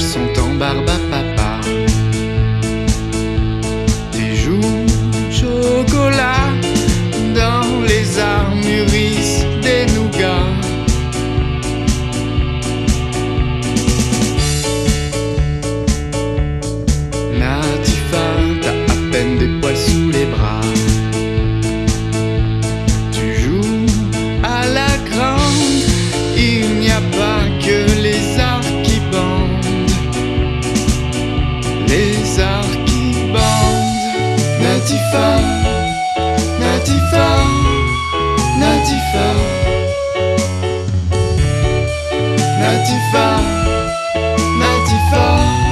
sont en barbe à papa. Des joues chocolat, dans les arbres mûrissent des nougats. Natifa, t'as à peine des poils sous les bras. Tu joues à la grande, il n'y a pas que les arts qui bandent. Les arts qui bandent. Natifa, Natifa, Natifa, Natifa, Natifa.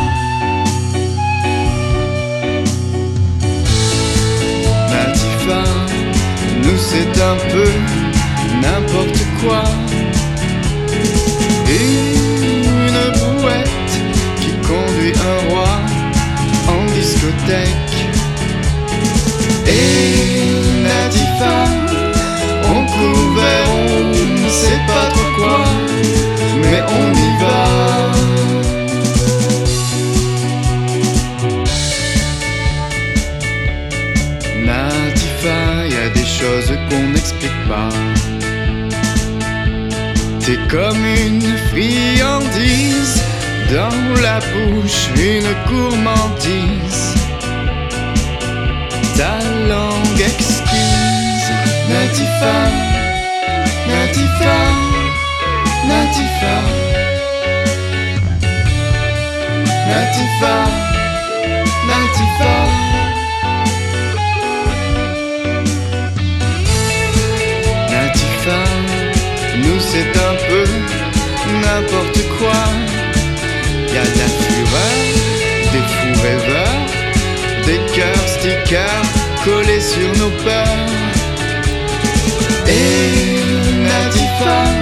Natifa, nous c'est un peu n'importe quoi. Une brouette qui conduit un roi en discothèque. Et Natifa, on court vers on ne sait pas trop quoi, mais on y va. Natifa, y a des choses qu'on n'explique pas. T'es comme une friandise, dans la bouche une gourmandise. Ta langue exquise. Natifa, Natifa, Natifa, Natifa, Natifa. Natifa, nous c'est un peu n'importe quoi. Y'a de la fureur, des fous rêveurs, des cœurs stickers collés sur nos peurs. Et Natifa,